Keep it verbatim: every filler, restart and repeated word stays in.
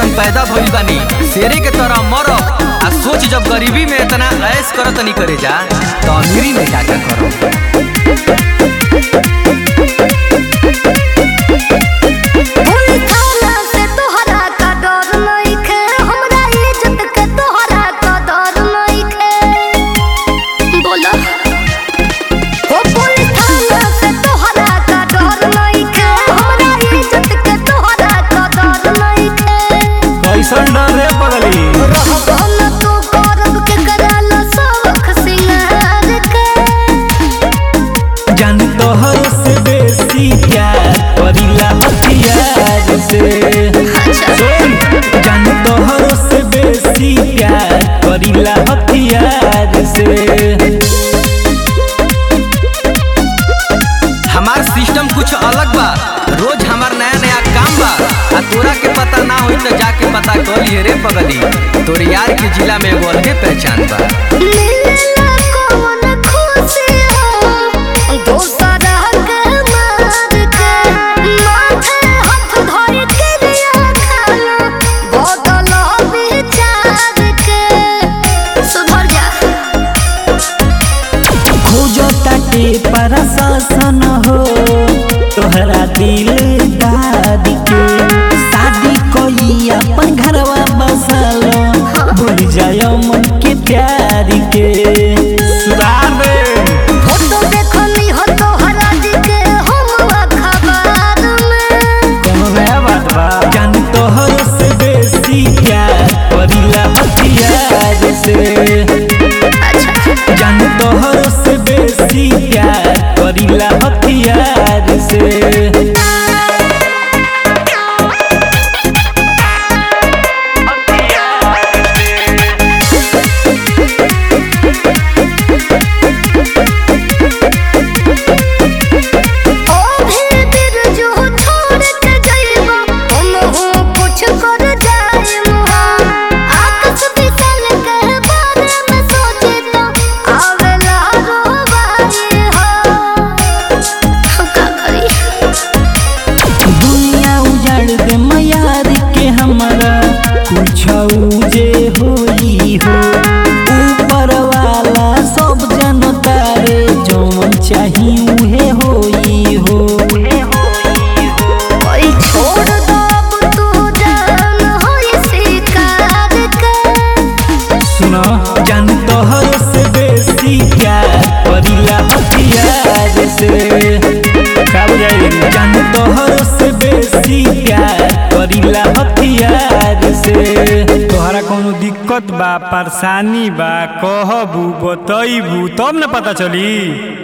जैसन पैदा भइल बानी शेरे के तरह मरो। आ सोच जब गरीबी में इतना ऐश करत नहीं करे जा तो अमीरी में क्या क्या करो। हमार सिस्टम कुछ अलग बा, रोज हमार नया नया काम बा। आ तोरा के पता ना होई तो जाके पता कर लिए रे पगली, तोरे यार के जिला में एगो अलगे पहचान बा। प्रशासन हो तोहरा दिल दादी के शादी कोई अपन घरवा बसालो भूल जायो मन के प्यार के सुधार दे। फोटो देखनी हो तोहरा जी के हम अखबार में कोनो नया बात बा जान तोहर से बेसी प्यार करिला हथियार से। अच्छा जान तोहर से बेसी प्यार करिला हथियार से। जे होई हो ऊपर वाला सब जनता रे जौन चाही उहे होई हो। कोई छोड़ दो तू जान होई शिकार के। सुनो जान तोहर से बेसी प्यार करिला हथियार से। का बुझाई जान तोहर से बेसी प्यार करिला हथियार से। तोहरा कोनो दिक्कत बा परेशानी बा कहबू बतईबू तब न पता चली।